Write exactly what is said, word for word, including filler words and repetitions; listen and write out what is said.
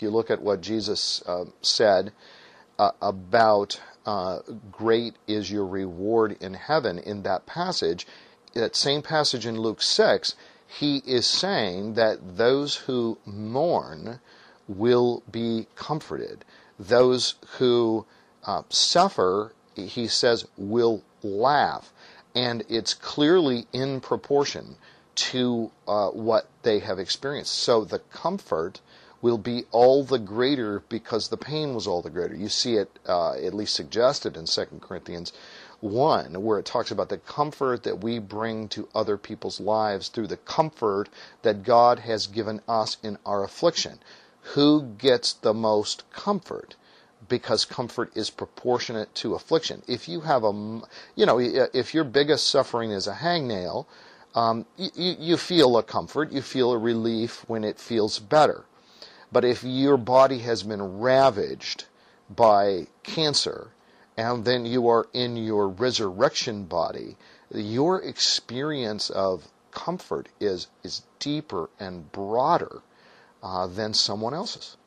You look at what Jesus uh, said uh, about uh, great is your reward in heaven in that passage. That same passage in Luke six, he is saying that those who mourn will be comforted. Those who uh, suffer, he says, will laugh. And it's clearly in proportion to uh, what they have experienced. So the comfort will be all the greater because the pain was all the greater. You see it uh, at least suggested in Second Corinthians one, where it talks about the comfort that we bring to other people's lives through the comfort that God has given us in our affliction. Who gets the most comfort? Because comfort is proportionate to affliction. If you have a, you know, if your biggest suffering is a hangnail, um, you, you feel a comfort, you feel a relief when it feels better. But if your body has been ravaged by cancer, and then you are in your resurrection body, your experience of comfort is, is deeper and broader uh, than someone else's.